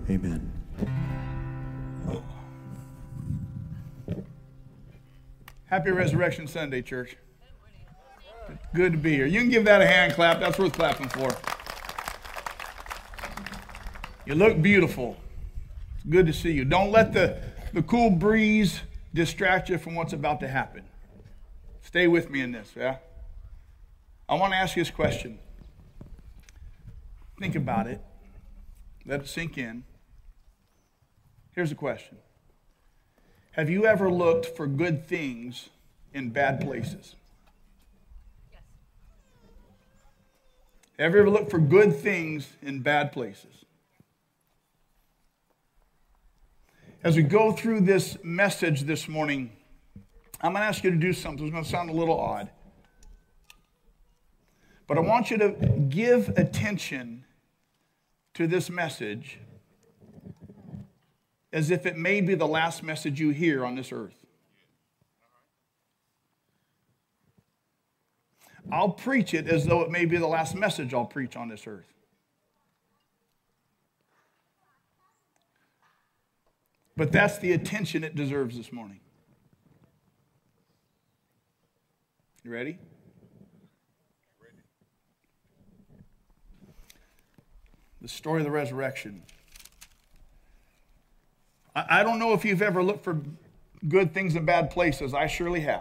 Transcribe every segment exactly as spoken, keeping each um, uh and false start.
Amen. Happy Resurrection Sunday, church. Good to be here. You can give that a hand clap. That's worth clapping for. You look beautiful. It's good to see you. Don't let the, the cool breeze distract you from what's about to happen. Stay with me in this, yeah? I want to ask you this question. Think about it. Let it sink in. Here's the question. Have you ever looked for good things in bad places? Yes. Have you ever looked for good things in bad places? As we go through this message this morning, I'm going to ask you to do something. It's going to sound a little odd. But I want you to give attention to this message as if it may be the last message you hear on this earth. I'll preach it as though it may be the last message I'll preach on this earth. But that's the attention it deserves this morning. You ready? The story of the resurrection. I don't know if you've ever looked for good things in bad places. I surely have.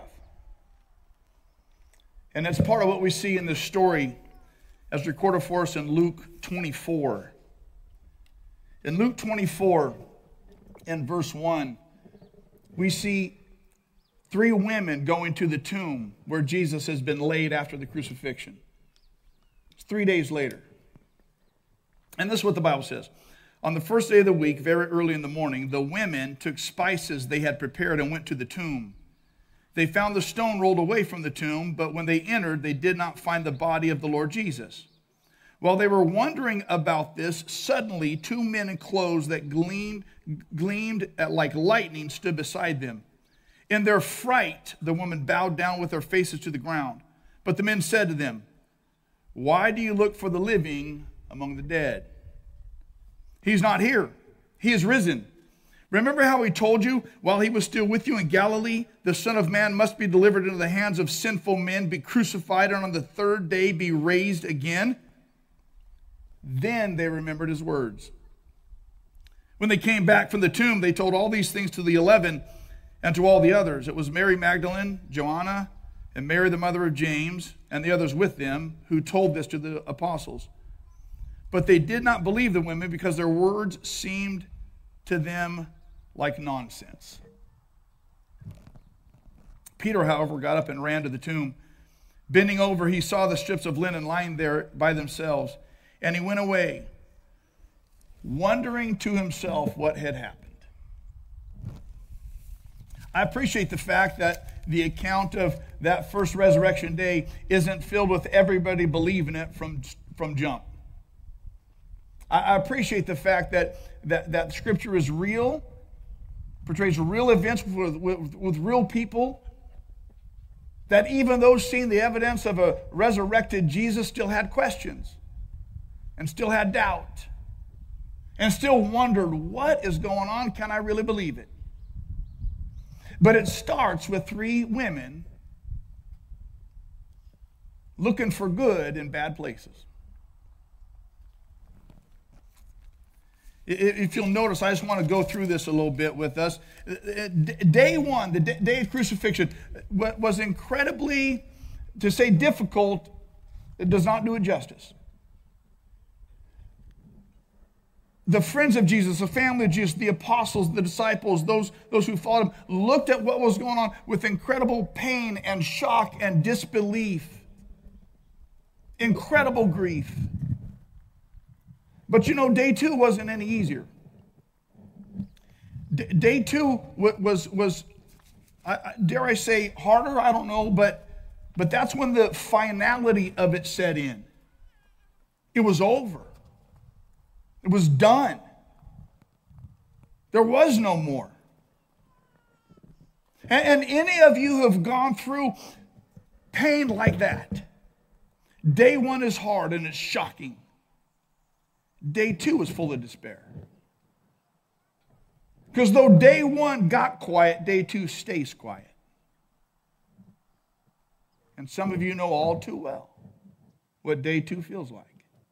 And that's part of what we see in this story as recorded for us in Luke twenty-four. In Luke twenty-four, in verse one, we see three women going to the tomb where Jesus has been laid after the crucifixion. It's three days later. And this is what the Bible says. On the first day of the week, very early in the morning, the women took spices they had prepared and went to the tomb. They found the stone rolled away from the tomb, but when they entered, they did not find the body of the Lord Jesus. While they were wondering about this, suddenly two men in clothes that gleamed, gleamed like lightning stood beside them. In their fright, the woman bowed down with their faces to the ground. But the men said to them, "Why do you look for the living among the dead? He's not here. He is risen. Remember how he told you while he was still with you in Galilee, the Son of Man must be delivered into the hands of sinful men, be crucified, and on the third day be raised again?" Then they remembered his words. When they came back from the tomb, they told all these things to the eleven and to all the others. It was Mary Magdalene, Joanna, and Mary the mother of James, and the others with them, who told this to the apostles. But they did not believe the women because their words seemed to them like nonsense. Peter, however, got up and ran to the tomb. Bending over, he saw the strips of linen lying there by themselves, and he went away, wondering to himself what had happened. I appreciate the fact that the account of that first resurrection day isn't filled with everybody believing it from, from jump. I appreciate the fact that, that, that Scripture is real, portrays real events with, with, with real people, that even those seeing the evidence of a resurrected Jesus still had questions and still had doubt and still wondered, what is going on? Can I really believe it? But it starts with three women looking for good in bad places. If you'll notice, I just want to go through this a little bit with us. Day one, the day of crucifixion, was incredibly, to say difficult, it does not do it justice. The friends of Jesus, the family of Jesus, the apostles, the disciples, those, those who followed him, looked at what was going on with incredible pain and shock and disbelief. Incredible grief. But you know, day two wasn't any easier. D- day two was, was I, dare I say, harder? I don't know, but, but that's when the finality of it set in. It was over. It was done. There was no more. And, and any of you who have gone through pain like that, day one is hard and it's shocking. Day two is full of despair. Because though day one got quiet, day two stays quiet. And some of you know all too well what day two feels like.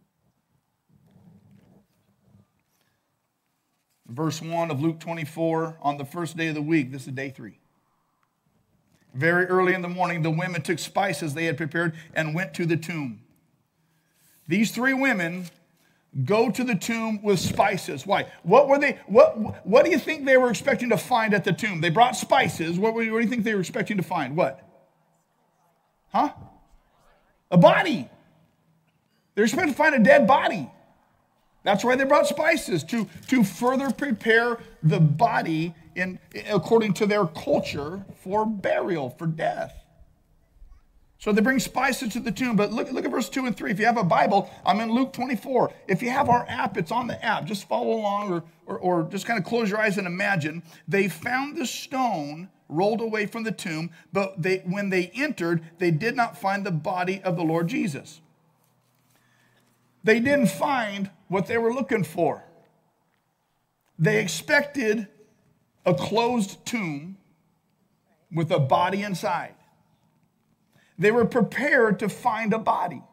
Verse one of Luke twenty-four, on the first day of the week, this is day three. Very early in the morning, the women took spices they had prepared and went to the tomb. These three women go to the tomb with spices. Why? What were they? What, what do you think they were expecting to find at the tomb? They brought spices. What, were, what do you think they were expecting to find? What? Huh? A body. They were expecting to find a dead body. That's why they brought spices, to, to further prepare the body in, according to their culture for burial, for death. So they bring spices to the tomb. But look, look at verse two and three. If you have a Bible, I'm in Luke twenty-four. If you have our app, it's on the app. Just follow along or, or, or just kind of close your eyes and imagine. They found the stone rolled away from the tomb, but they, when they entered, they did not find the body of the Lord Jesus. They didn't find what they were looking for. They expected a closed tomb with a body inside. They were prepared to find a body.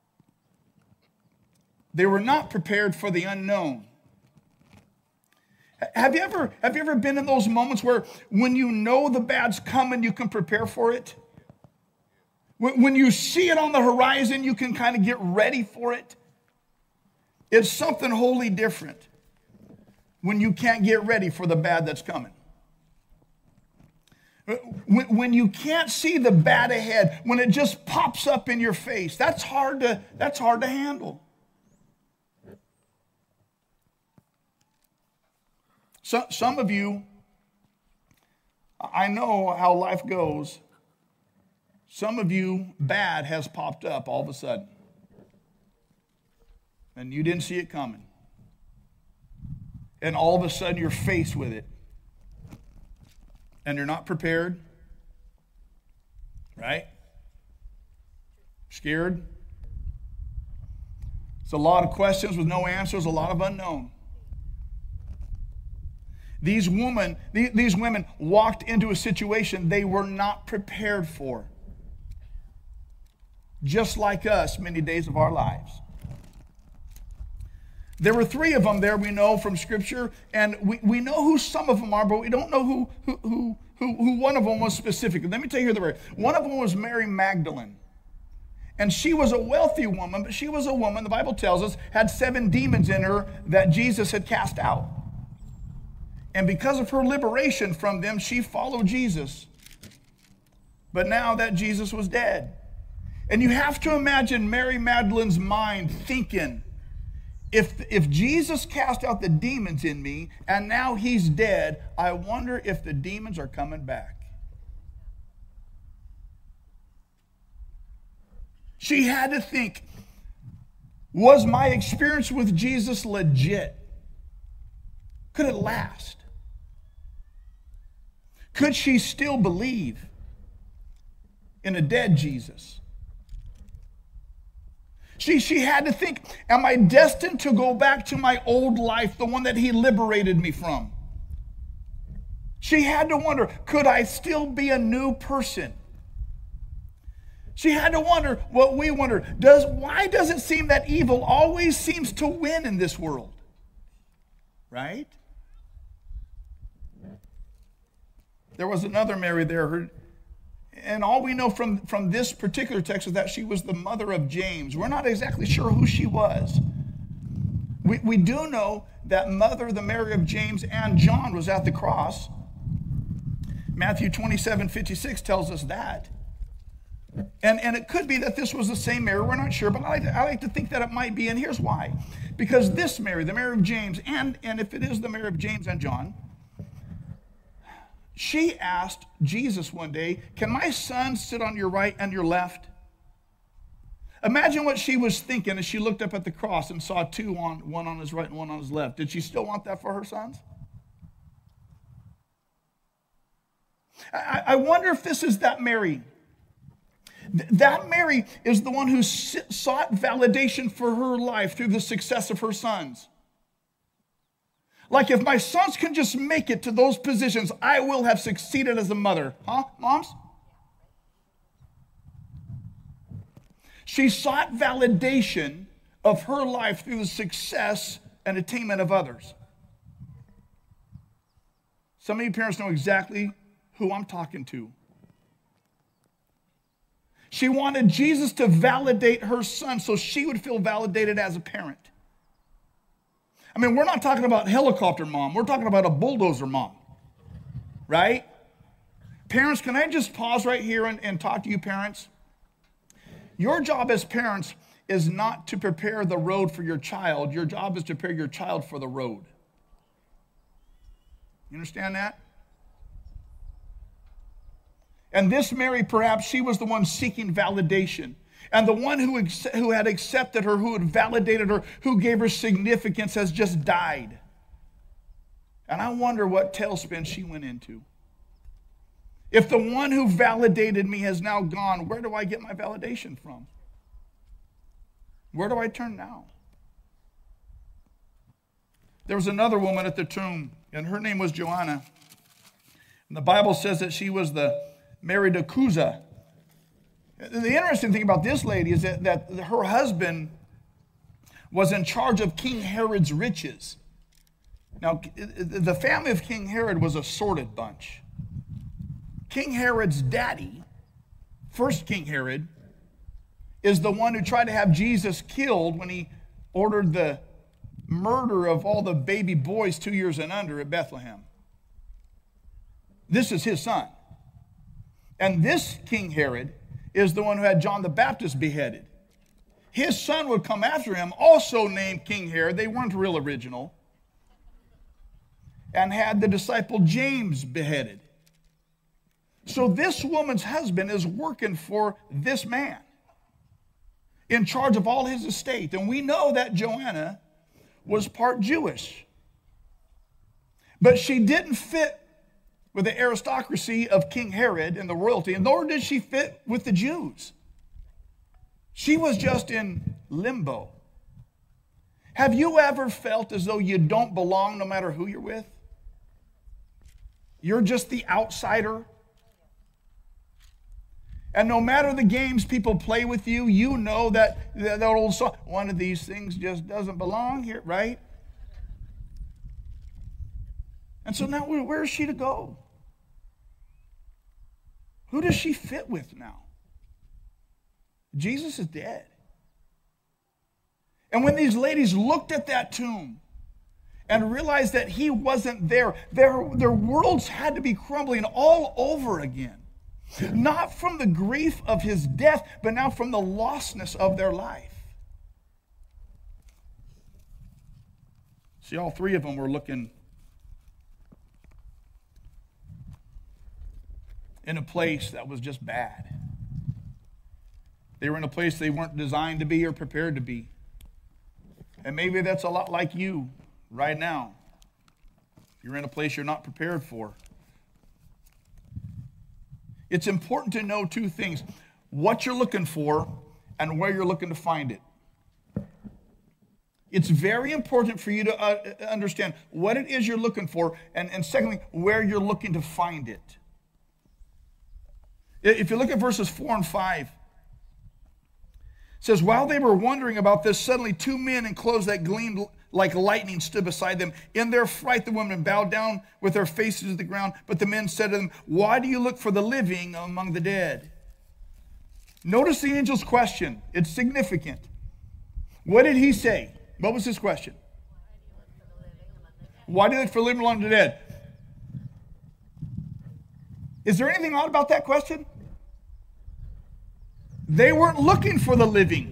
They were not prepared for the unknown. Have you ever, have you ever been in those moments where when you know the bad's coming, you can prepare for it? When you see it on the horizon, you can kind of get ready for it? It's something wholly different when you can't get ready for the bad that's coming. When you can't see the bad ahead, when it just pops up in your face, that's hard to, that's hard to handle. So, some of you, I know how life goes. Some of you, bad has popped up all of a sudden. And you didn't see it coming. And all of a sudden you're faced with it. And you're not prepared. Right? Scared. It's a lot of questions with no answers, a lot of unknown. These women, these women walked into a situation they were not prepared for. Just like us many days of our lives. There were three of them there, we know from Scripture, and we, we know who some of them are, but we don't know who, who, who, who, who one of them was specifically. Let me tell you who they were. One of them was Mary Magdalene. And she was a wealthy woman, but she was a woman, the Bible tells us, had seven demons in her that Jesus had cast out. And because of her liberation from them, she followed Jesus. But now that Jesus was dead. And you have to imagine Mary Magdalene's mind thinking, If, if Jesus cast out the demons in me and now he's dead, I wonder if the demons are coming back. She had to think, was my experience with Jesus legit? Could it last? Could she still believe in a dead Jesus? She, she had to think, am I destined to go back to my old life, the one that he liberated me from? She had to wonder, could I still be a new person? She had to wonder what we wonder. Does, why does it seem that evil always seems to win in this world? Right? There was another Mary there, her, and all we know from, from this particular text is that she was the mother of James. We're not exactly sure who she was. We, we do know that mother, the Mary of James and John, was at the cross. Matthew twenty-seven fifty-six tells us that. And, and it could be that this was the same Mary. We're not sure, but I like, to, I like to think that it might be, and here's why. Because this Mary, the Mary of James, and, and if it is the Mary of James and John, she asked Jesus one day, can my son sit on your right and your left? Imagine what she was thinking as she looked up at the cross and saw two, on one on his right and one on his left. Did she still want that for her sons? I, I wonder if this is that Mary. That Mary is the one who sought validation for her life through the success of her sons. Like if my sons can just make it to those positions, I will have succeeded as a mother. Huh, moms? She sought validation of her life through the success and attainment of others. Some of you parents know exactly who I'm talking to. She wanted Jesus to validate her son so she would feel validated as a parent. I mean, we're not talking about helicopter mom. We're talking about a bulldozer mom, right? Parents, can I just pause right here and, and talk to you parents? Your job as parents is not to prepare the road for your child. Your job is to prepare your child for the road. You understand that? And this Mary, perhaps she was the one seeking validation. And the one who, who had accepted her, who had validated her, who gave her significance has just died. And I wonder what tailspin she went into. If the one who validated me has now gone, where do I get my validation from? Where do I turn now? There was another woman at the tomb, and her name was Joanna. And the Bible says that she was the Mary de Cusa. The interesting thing about this lady is that, that her husband was in charge of King Herod's riches. Now, the family of King Herod was a sordid bunch. King Herod's daddy, first King Herod, is the one who tried to have Jesus killed when he ordered the murder of all the baby boys two years and under at Bethlehem. This is his son. And this King Herod is the one who had John the Baptist beheaded. His son would come after him, also named King Herod. They weren't real original. And had the disciple James beheaded. So this woman's husband is working for this man, in charge of all his estate. And we know that Joanna was part Jewish. But she didn't fit with the aristocracy of King Herod and the royalty, and nor did she fit with the Jews. She was just in limbo. Have you ever felt as though you don't belong no matter who you're with? You're just the outsider. And no matter the games people play with you, you know that that old song, one of these things just doesn't belong here, right? And so now where is she to go? Who does she fit with now? Jesus is dead. And when these ladies looked at that tomb and realized that he wasn't there, their, their worlds had to be crumbling all over again. Not from the grief of his death, but now from the lostness of their life. See, all three of them were looking in a place that was just bad. They were in a place they weren't designed to be or prepared to be. And maybe that's a lot like you right now. You're in a place you're not prepared for. It's important to know two things: what you're looking for and where you're looking to find it. It's very important for you to uh, understand what it is you're looking for, and, and secondly, where you're looking to find it. If you look at verses four and five, it says, while they were wondering about this, suddenly two men in clothes that gleamed like lightning stood beside them. In their fright, the women bowed down with their faces to the ground. But the men said to them, why do you look for the living among the dead? Notice the angel's question. It's significant. What did he say? What was his question? Why do you look for the living among the dead? Is there anything odd about that question? They weren't looking for the living.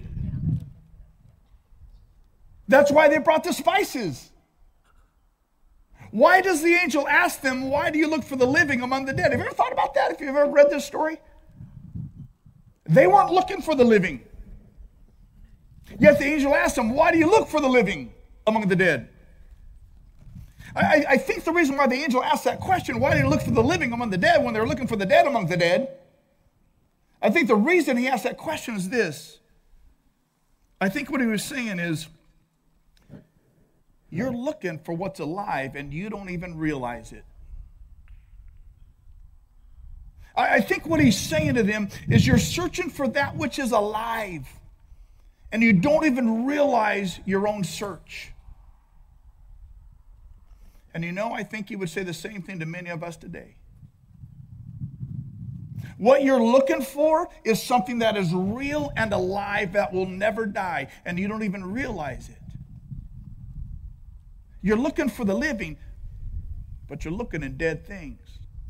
That's why they brought the spices. Why does the angel ask them, why do you look for the living among the dead? Have you ever thought about that? If you've ever read this story? They weren't looking for the living. Yet the angel asked them, why do you look for the living among the dead? I, I think the reason why the angel asked that question, why do you look for the living among the dead when they're looking for the dead among the dead? I think the reason he asked that question is this. I think what he was saying is, You're looking for what's alive and you don't even realize it. I think what he's saying to them is you're searching for that which is alive, and you don't even realize your own search. And you know, I think he would say the same thing to many of us today. What you're looking for is something that is real and alive that will never die, and you don't even realize it. You're looking for the living, but you're looking at dead things.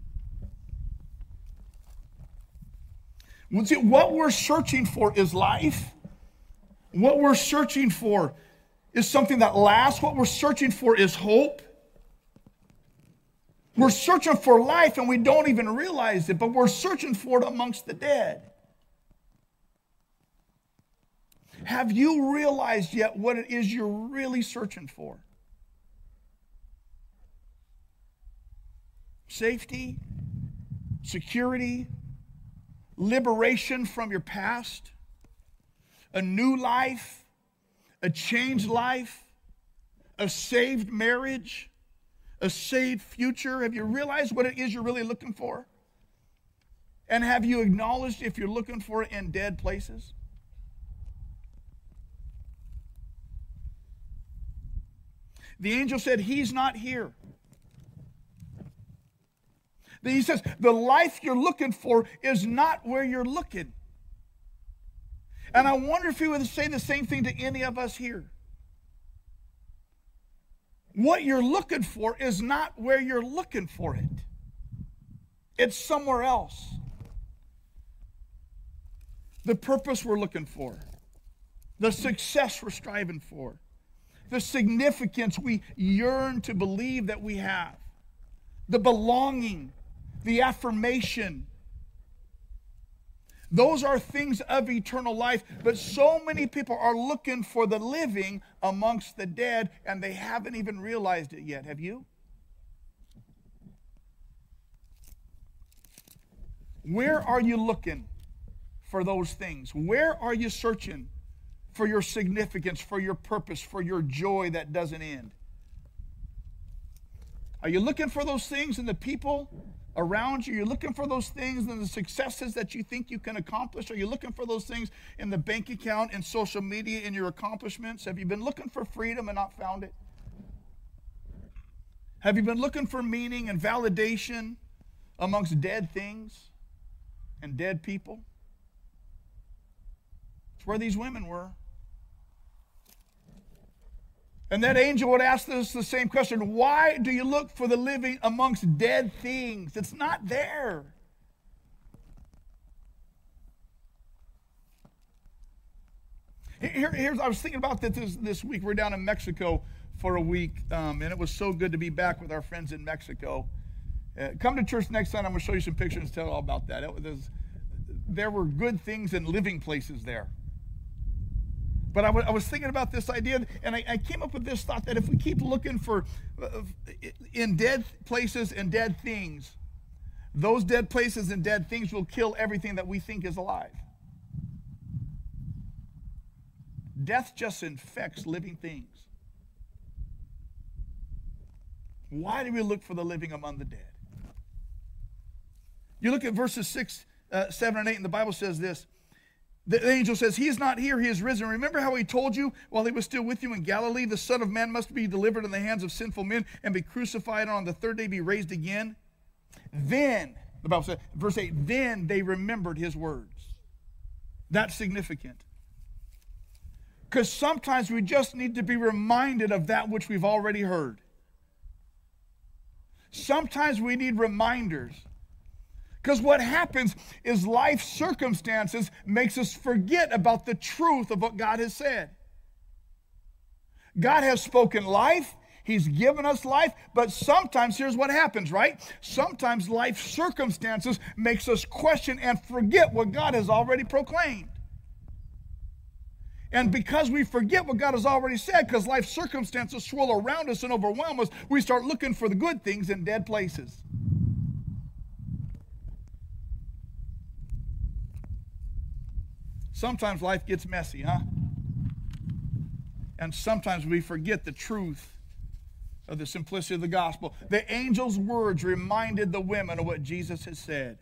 See, what we're searching for is life. What we're searching for is something that lasts. What we're searching for is hope. We're searching for life and we don't even realize it, but we're searching for it amongst the dead. Have you realized yet what it is you're really searching for? Safety, security, liberation from your past, a new life, a changed life, a saved marriage, a saved future. Have you realized what it is you're really looking for? And have you acknowledged if you're looking for it in dead places? The angel said, he's not here. Then he says, the life you're looking for is not where you're looking. And I wonder if he would say the same thing to any of us here. What you're looking for is not where you're looking for it. It's somewhere else. The purpose we're looking for, the success we're striving for, the significance we yearn to believe that we have, the belonging, the affirmation. Those are things of eternal life, but so many people are looking for the living amongst the dead, and they haven't even realized it yet. Have you? Where are you looking for those things? Where are you searching for your significance, for your purpose, for your joy that doesn't end? Are you looking for those things in the people around you? You're looking for those things and the successes that you think you can accomplish? Are you looking for those things in the bank account, in social media, in your accomplishments? Have you been looking for freedom and not found it? Have you been looking for meaning and validation amongst dead things and dead people? It's where these women were. And that angel would ask us the same question. Why do you look for the living amongst dead things? It's not there. Here, here's, I was thinking about this this week. We're down in Mexico for a week, um, and it was so good to be back with our friends in Mexico. Uh, come to church next time. I'm going to show you some pictures and tell you all about that. It was, there were good things and living places there. But I, w- I was thinking about this idea, and I, I came up with this thought that if we keep looking for uh, in dead places and dead things, those dead places and dead things will kill everything that we think is alive. Death just infects living things. Why do we look for the living among the dead? You look at verses six, uh, seven, and eight, and the Bible says this. The angel says, he is not here, he is risen. Remember how he told you while he was still with you in Galilee, the Son of Man must be delivered in the hands of sinful men and be crucified, and on the third day be raised again? Then, the Bible says, verse eight, then they remembered his words. That's significant. Because sometimes we just need to be reminded of that which we've already heard. Sometimes we need reminders. Because what happens is life circumstances makes us forget about the truth of what God has said. God has spoken life. He's given us life. But sometimes, here's what happens, right? Sometimes life circumstances makes us question and forget what God has already proclaimed. And because we forget what God has already said, because life circumstances swirl around us and overwhelm us, we start looking for the good things in dead places. Sometimes life gets messy, huh? And sometimes we forget the truth of the simplicity of the gospel. The angel's words reminded the women of what Jesus had said.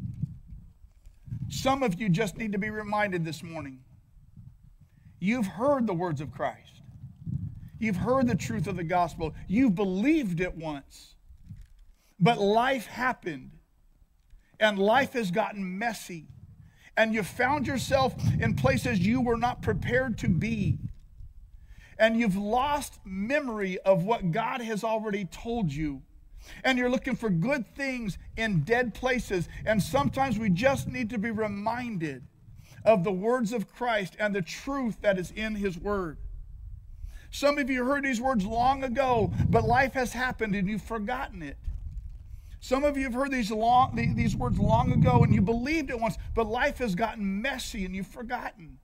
Some of you just need to be reminded this morning. You've heard the words of Christ. You've heard the truth of the gospel. You've believed it once. But life happened. And life has gotten messy. And you found yourself in places you were not prepared to be. And you've lost memory of what God has already told you. And you're looking for good things in dead places. And sometimes we just need to be reminded of the words of Christ and the truth that is in His Word. Some of you heard these words long ago, but life has happened and you've forgotten it. Some of you have heard these, long, these words long ago and you believed it once, but life has gotten messy and you've forgotten.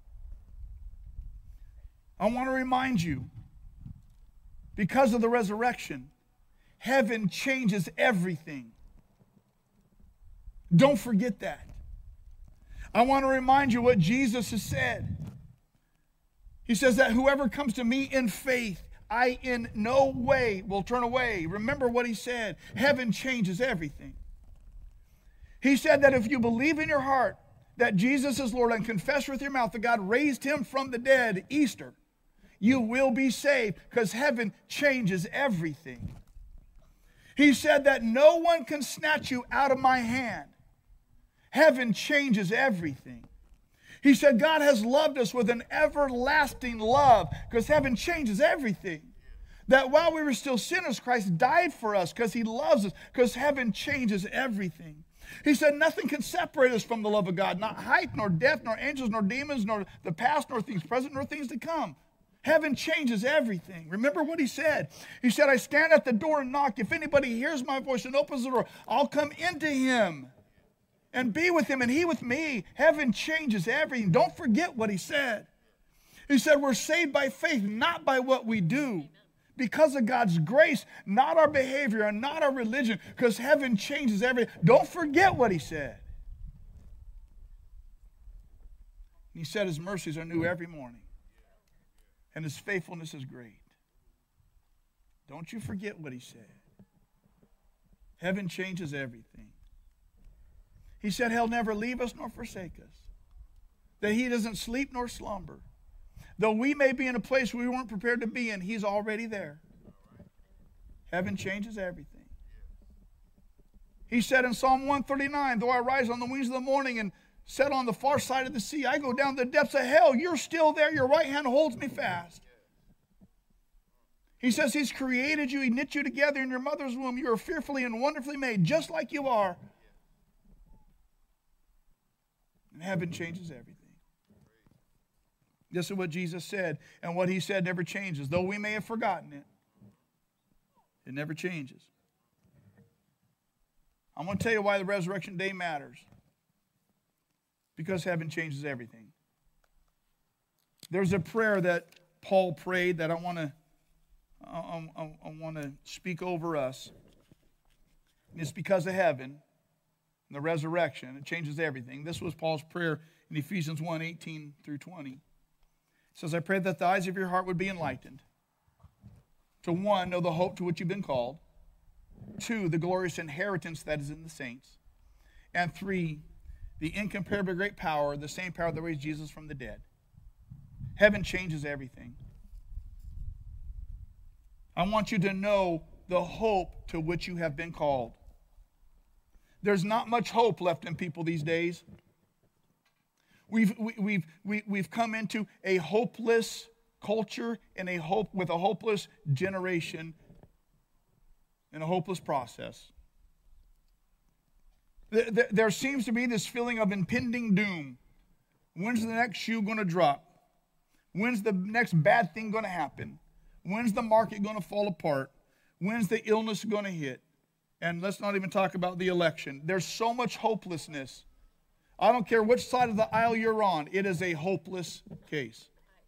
I want to remind you, because of the resurrection, heaven changes everything. Don't forget that. I want to remind you what Jesus has said. He says that whoever comes to me in faith, I in no way will turn away. Remember what He said. Heaven changes everything. He said that if you believe in your heart that Jesus is Lord and confess with your mouth that God raised Him from the dead, Easter, you will be saved, because heaven changes everything. He said that no one can snatch you out of my hand. Heaven changes everything. He said God has loved us with an everlasting love, because heaven changes everything. That while we were still sinners, Christ died for us because He loves us, because heaven changes everything. He said nothing can separate us from the love of God, not height, nor depth, nor angels, nor demons, nor the past, nor things present, nor things to come. Heaven changes everything. Remember what He said. He said, I stand at the door and knock. If anybody hears my voice and opens the door, I'll come into him and be with him and he with me. Heaven changes everything. Don't forget what He said. He said we're saved by faith, not by what we do. Because of God's grace, not our behavior and not our religion, because heaven changes everything. Don't forget what He said. He said His mercies are new every morning. And His faithfulness is great. Don't you forget what He said. Heaven changes everything. He said He'll never leave us nor forsake us. That He doesn't sleep nor slumber. Though we may be in a place we weren't prepared to be in, He's already there. Heaven changes everything. He said in Psalm one thirty-nine, though I rise on the wings of the morning and set on the far side of the sea, I go down to the depths of hell. You're still there. Your right hand holds me fast. He says He's created you. He knit you together in your mother's womb. You are fearfully and wonderfully made, just like you are. And heaven changes everything. This is what Jesus said. And what He said never changes. Though we may have forgotten it, it never changes. I'm going to tell you why the resurrection day matters. Because heaven changes everything. There's a prayer that Paul prayed that I want to I, I, I want to speak over us. And it's because of heaven and the resurrection. It changes everything. This was Paul's prayer in Ephesians one, eighteen through twenty. It says, I pray that the eyes of your heart would be enlightened. To one, know the hope to which you've been called. Two, the glorious inheritance that is in the saints. And three, the incomparably great power, the same power that raised Jesus from the dead. Heaven changes everything. I want you to know the hope to which you have been called. There's not much hope left in people these days. We've, we, we've, we, we've come into a hopeless culture and a hope with a hopeless generation and a hopeless process. There, there seems to be this feeling of impending doom. When's the next shoe going to drop? When's the next bad thing going to happen? When's the market going to fall apart? When's the illness going to hit? And let's not even talk about the election. There's so much hopelessness. I don't care which side of the aisle you're on. It is a hopeless case.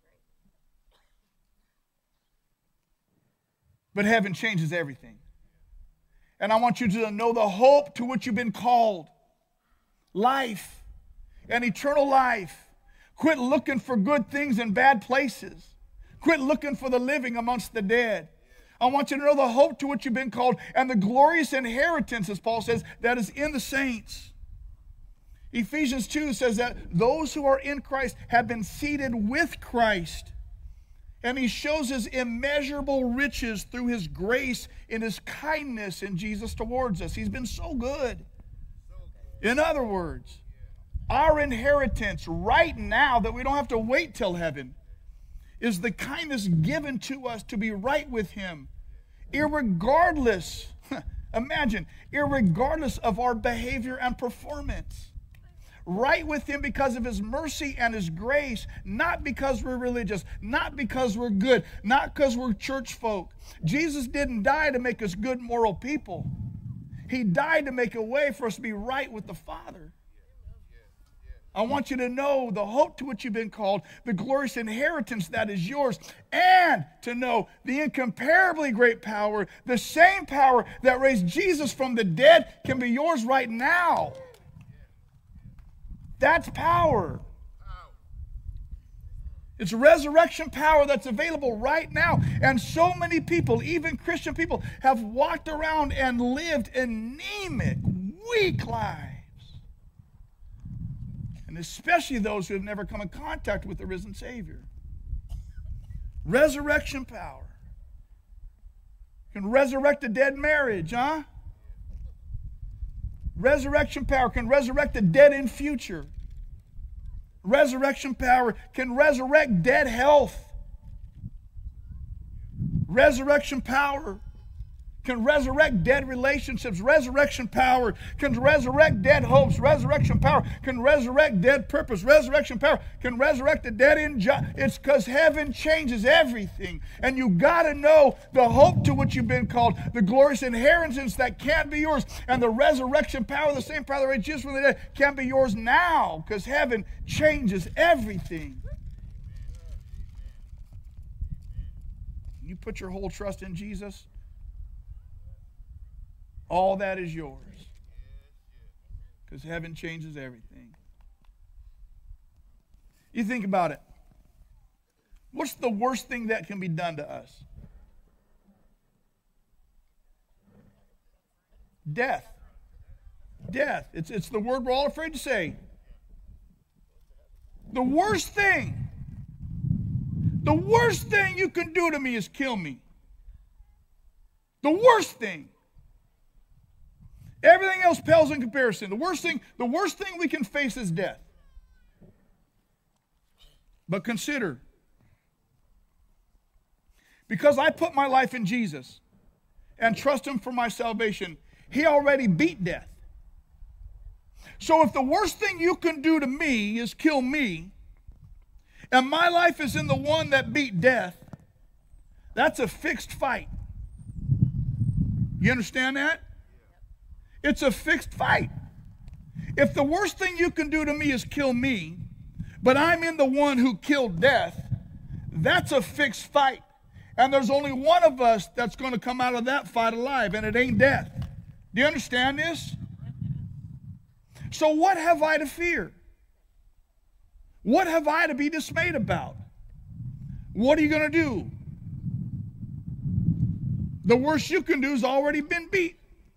But heaven changes everything. And I want you to know the hope to which you've been called. Life. An eternal life. Quit looking for good things in bad places. Quit looking for the living amongst the dead. I want you to know the hope to which you've been called and the glorious inheritance, as Paul says, that is in the saints. Ephesians two says that those who are in Christ have been seated with Christ. And he shows his immeasurable riches through his grace and his kindness in Jesus towards us. He's been so good. In other words, our inheritance right now, that we don't have to wait till heaven, is the kindness given to us to be right with him, irregardless, imagine, irregardless of our behavior and performance. Right with him because of his mercy and his grace, not because we're religious, not because we're good, not because we're church folk. Jesus didn't die to make us good moral people. He died to make a way for us to be right with the Father. I want you to know the hope to which you've been called, the glorious inheritance that is yours, and to know the incomparably great power, the same power that raised Jesus from the dead can be yours right now. That's power. It's resurrection power that's available right now. And so many people, even Christian people, have walked around and lived anemic, weak lives. And especially those who have never come in contact with the risen Savior. Resurrection power. Can resurrect a dead marriage, huh? Resurrection power can resurrect the dead in future. Resurrection power can resurrect dead health. Resurrection power can resurrect dead relationships. Resurrection power can resurrect dead hopes. Resurrection power can resurrect dead purpose. Resurrection power can resurrect the dead end job. It's because heaven changes everything. And you got to know the hope to which you've been called, the glorious inheritance that can't be yours, and the resurrection power, the same power that raised Jesus from the dead, can be yours now because heaven changes everything. You put your whole trust in Jesus, all that is yours. Because heaven changes everything. You think about it. What's the worst thing that can be done to us? Death. Death. It's, it's the word we're all afraid to say. The worst thing, the worst thing you can do to me is kill me. The worst thing. Everything else pales in comparison. The worst thing, the worst thing we can face is death. But consider, because I put my life in Jesus and trust him for my salvation, he already beat death. So if the worst thing you can do to me is kill me, and my life is in the one that beat death, that's a fixed fight. You understand that? It's a fixed fight. If the worst thing you can do to me is kill me, but I'm in the one who killed death, that's a fixed fight. And there's only one of us that's going to come out of that fight alive, and it ain't death. Do you understand this? So what have I to fear? What have I to be dismayed about? What are you going to do? The worst you can do has already been beat.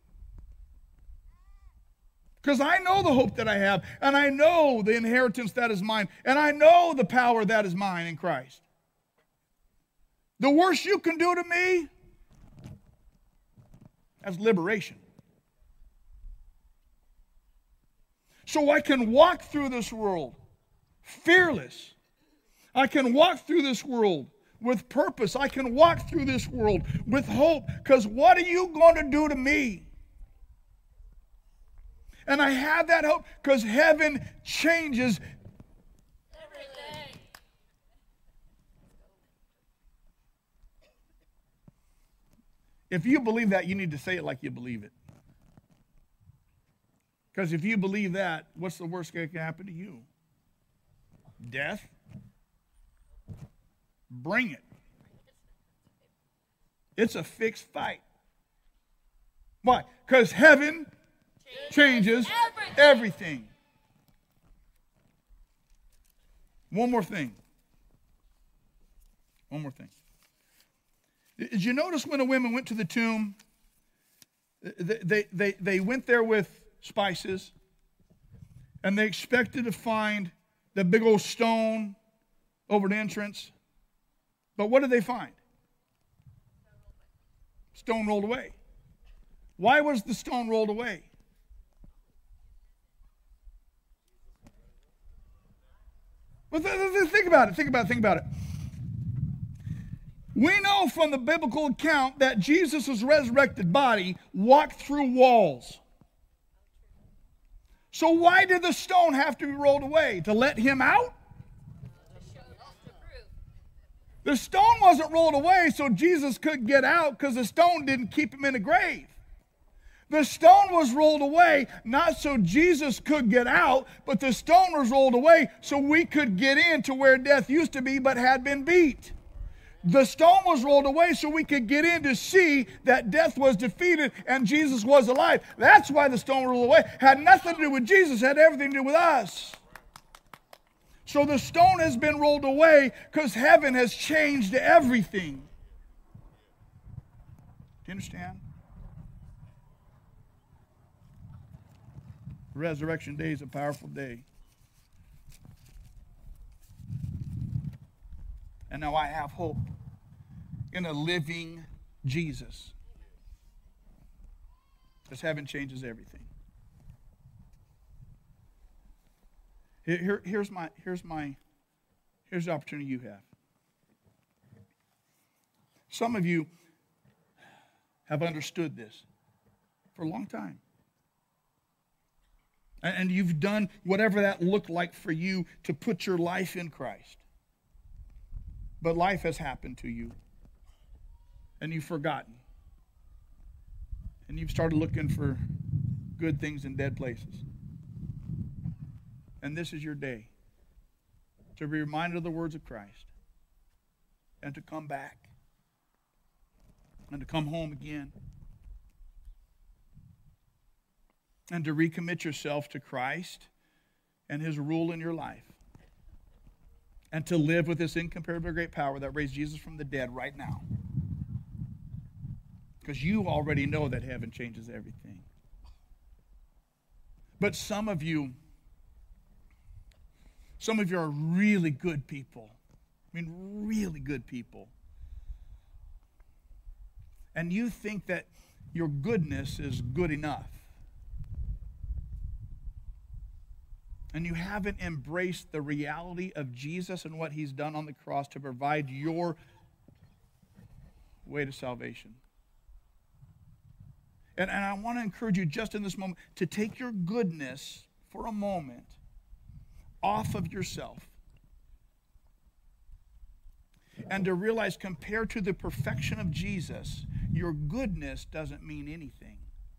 Because I know the hope that I have, and I know the inheritance that is mine, and I know the power that is mine in Christ. The worst you can do to me, that's liberation. So I can walk through this world fearless. I can walk through this world with purpose. I can walk through this world with hope, because what are you going to do to me? And I have that hope because heaven changes everything. If you believe that, you need to say it like you believe it. Because if you believe that, what's the worst that can happen to you? Death? Bring it. It's a fixed fight. Why? Because heaven changes everything. everything. One more thing. One more thing. Did you notice when the women went to the tomb, they, they, they, they went there with spices, and they expected to find the big old stone over the entrance. But what did they find? Stone rolled away. Why was the stone rolled away? Well, th- th- think about it, think about it, think about it. We know from the biblical account that Jesus' resurrected body walked through walls. So why did the stone have to be rolled away? To let him out? The stone wasn't rolled away so Jesus couldn't get out, because the stone didn't keep him in a grave. The stone was rolled away not so Jesus could get out, but the stone was rolled away so we could get into where death used to be but had been beat. The stone was rolled away so we could get in to see that death was defeated and Jesus was alive. That's why the stone was rolled away. Had nothing to do with Jesus, had everything to do with us. So the stone has been rolled away because heaven has changed everything. Do you understand? Resurrection Day is a powerful day. And now I have hope in a living Jesus. Because heaven changes everything. Here, here's my, here's my, here's the opportunity you have. Some of you have understood this for a long time. And you've done whatever that looked like for you to put your life in Christ. But life has happened to you. And you've forgotten. And you've started looking for good things in dead places. And this is your day to be reminded of the words of Christ. And to come back. And to come home again. And to recommit yourself to Christ and His rule in your life. And to live with this incomparably great power that raised Jesus from the dead right now. Because you already know that heaven changes everything. But some of you, some of you are really good people. I mean, really good people. And you think that your goodness is good enough. And you haven't embraced the reality of Jesus and what He's done on the cross to provide your way to salvation. And, and I want to encourage you just in this moment to take your goodness for a moment off of yourself. And to realize, compared to the perfection of Jesus, your goodness doesn't mean anything.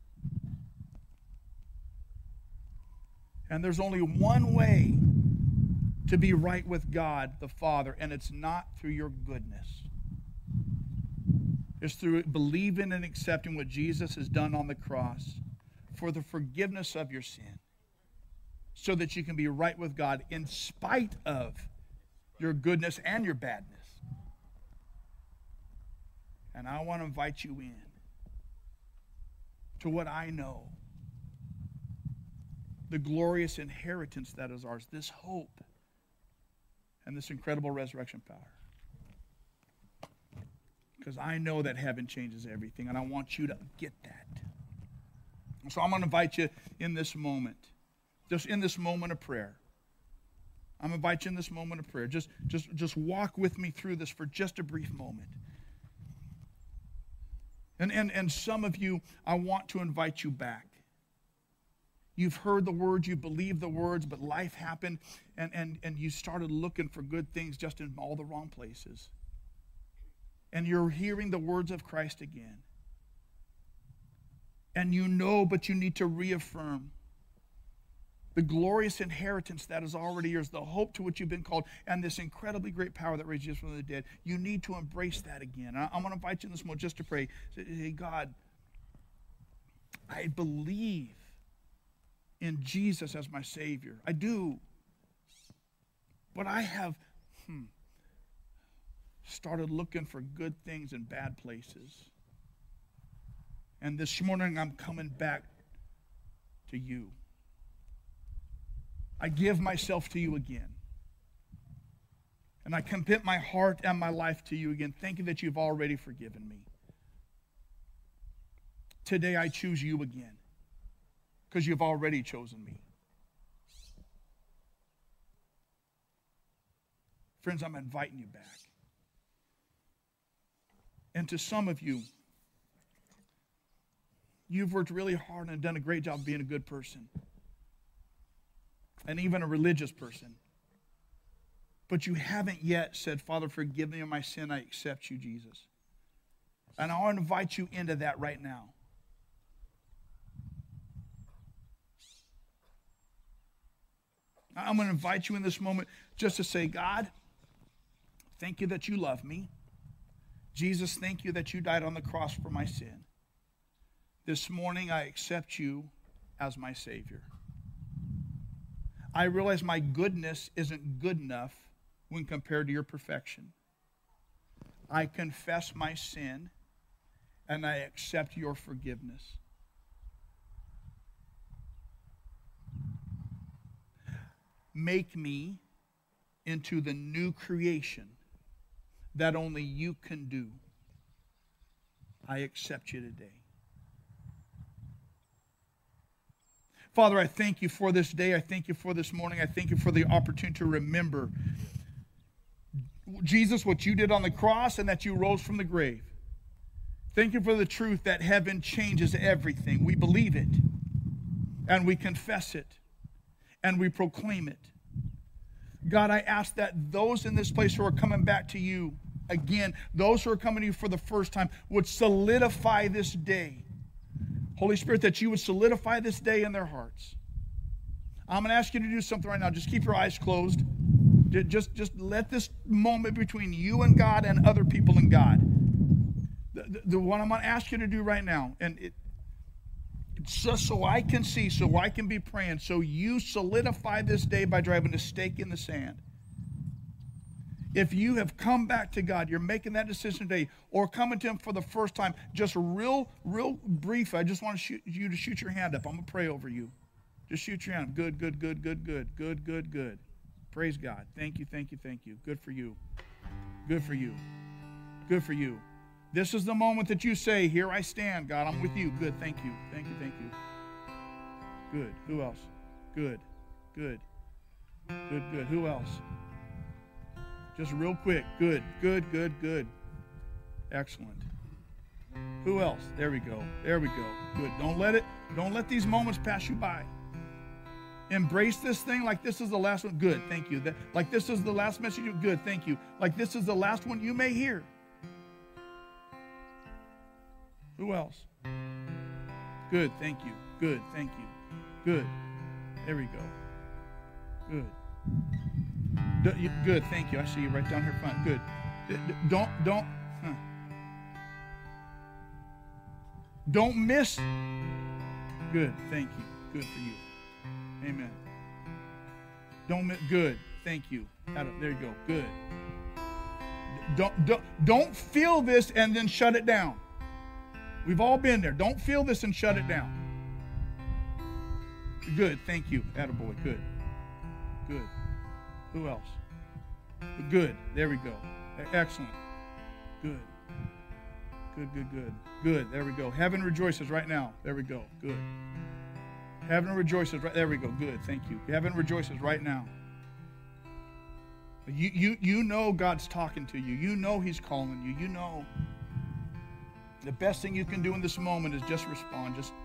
And there's only one way to be right with God the Father, and it's not through your goodness. It's through believing and accepting what Jesus has done on the cross for the forgiveness of your sin, so that you can be right with God in spite of your goodness and your badness. And I want to invite you in to what I know. The glorious inheritance that is ours, this hope and this incredible resurrection power. Because I know that heaven changes everything, and I want you to get that. So I'm going to invite you in this moment, just in this moment of prayer. I'm going to invite you in this moment of prayer. Just, just, just walk with me through this for just a brief moment. And, and, and some of you, I want to invite you back. You've heard the words, you believe the words, but life happened, and, and, and you started looking for good things just in all the wrong places. And you're hearing the words of Christ again. And you know, but you need to reaffirm the glorious inheritance that is already yours, the hope to which you've been called, and this incredibly great power that raised Jesus from the dead. You need to embrace that again. I, I'm going to invite you in this moment just to pray. Say, hey, God, I believe in Jesus as my Savior. I do. But I have hmm, started looking for good things in bad places. And this morning I'm coming back to you. I give myself to you again. And I commit my heart and my life to you again. Thank you that you've already forgiven me. Today I choose you again because you've already chosen me. Friends, I'm inviting you back. And to some of you, you've worked really hard and done a great job being a good person. And even a religious person. But you haven't yet said, Father, forgive me of my sin. I accept you, Jesus. And I'll invite you into that right now. I'm going to invite you in this moment just to say, God, thank you that you love me. Jesus, thank you that you died on the cross for my sin. This morning, I accept you as my Savior. I realize my goodness isn't good enough when compared to your perfection. I confess my sin, and I accept your forgiveness. Make me into the new creation that only you can do. I accept you today. Father, I thank you for this day. I thank you for this morning. I thank you for the opportunity to remember, Jesus, what you did on the cross and that you rose from the grave. Thank you for the truth that heaven changes everything. We believe it, and we confess it, and we proclaim it. God, I ask that those in this place who are coming back to you again, those who are coming to you for the first time, would solidify this day. Holy Spirit, that you would solidify this day in their hearts. I'm going to ask you to do something right now. Just keep your eyes closed. Just, just let this moment between you and God and other people and God. The, the, the what I'm going to ask you to do right now, and it, it's just so I can see, so I can be praying, so you solidify this day by driving a stake in the sand. If you have come back to God, you're making that decision today, or coming to Him for the first time, just real, real brief, I just want to shoot, you to shoot your hand up. I'm going to pray over you. Just shoot your hand up. Good, good, good, good, good, good, good, good. Praise God. Thank you, thank you, thank you. Good for you. Good for you. Good for you. This is the moment that you say, here I stand, God, I'm with you. Good, thank you, thank you, thank you. Good. Who else? Good, good, good, good. Who else? Just real quick. Good, good, good, good. Excellent. Who else? There we go. There we go. Good. Don't let it, don't let these moments pass you by. Embrace this thing like this is the last one. Good, thank you. That, like this is the last message. You, good, thank you. Like this is the last one you may hear. Who else? Good, thank you. Good, thank you. Good. There we go. Good. Good, thank you. I see you right down here front. Good. Don't, don't, huh. Don't miss. Good, thank you. Good for you. Amen. Don't miss. Good, thank you. There you go. Good. Don't, don't, don't feel this and then shut it down. We've all been there. Don't feel this and shut it down. Good, thank you. Attaboy, good. Good. Who else? Good. There we go. Excellent. Good. Good, good, good. Good. There we go. Heaven rejoices right now. There we go. Good. Heaven rejoices right there we go. Good. Thank you. Heaven rejoices right now. You, you, you know God's talking to you. You know He's calling you. You know the best thing you can do in this moment is just respond. Just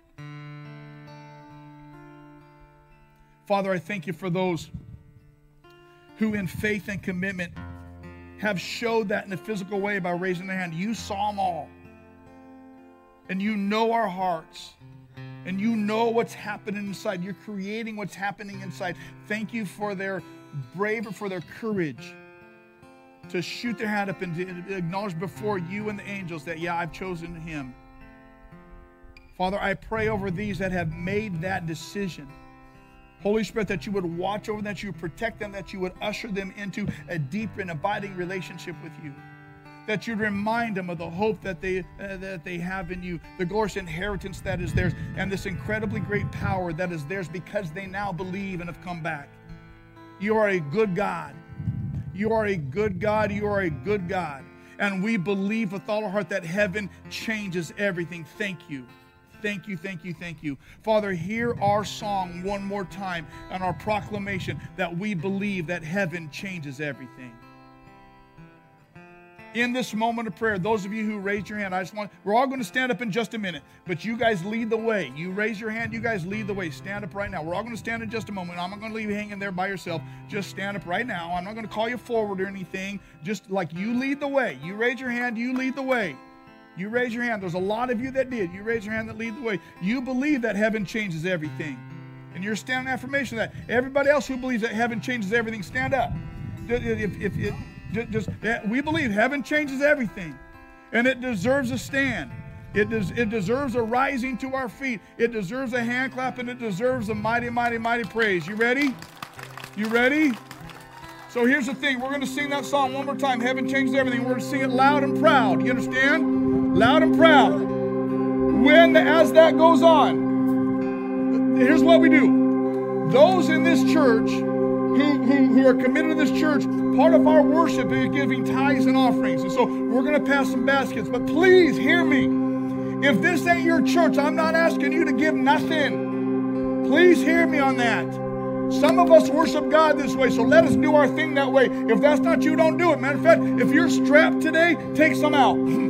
Father, I thank you for those who in faith and commitment have showed that in a physical way by raising their hand. You saw them all. And you know our hearts. And you know what's happening inside. You're creating what's happening inside. Thank you for their bravery, for their courage to shoot their hand up and to acknowledge before you and the angels that, yeah, I've chosen Him. Father, I pray over these that have made that decision. Holy Spirit, that you would watch over them, that you would protect them, that you would usher them into a deep and abiding relationship with you. That you'd remind them of the hope that they uh, that they have in you, the glorious inheritance that is theirs, and this incredibly great power that is theirs because they now believe and have come back. You are a good God. You are a good God. You are a good God. And we believe with all our heart that heaven changes everything. Thank you. Thank you, thank you, thank you. Father, hear our song one more time and our proclamation that we believe that heaven changes everything. In this moment of prayer, those of you who raised your hand, I just want, we're all going to stand up in just a minute, but you guys lead the way. You raise your hand, you guys lead the way. Stand up right now. We're all going to stand in just a moment. I'm not going to leave you hanging there by yourself. Just stand up right now. I'm not going to call you forward or anything. Just like you lead the way. You raise your hand, you lead the way. You raise your hand. There's a lot of you that did. You raise your hand that lead the way. You believe that heaven changes everything. And you're standing affirmation of that. Everybody else who believes that heaven changes everything, stand up. If, if, if, Just, we believe heaven changes everything, and it deserves a stand. It, des, it deserves a rising to our feet. It deserves a hand clap, and it deserves a mighty, mighty, mighty praise. You ready? You ready? So here's the thing. We're going to sing that song one more time. Heaven changes everything. We're going to sing it loud and proud. You understand? Loud and proud. When, as that goes on, here's what we do. Those in this church Who, who, who are committed to this church, part of our worship is giving tithes and offerings. And so we're going to pass some baskets. But please hear me. If this ain't your church, I'm not asking you to give nothing. Please hear me on that. Some of us worship God this way, so let us do our thing that way. If that's not you, don't do it. Matter of fact, if you're strapped today, take some out.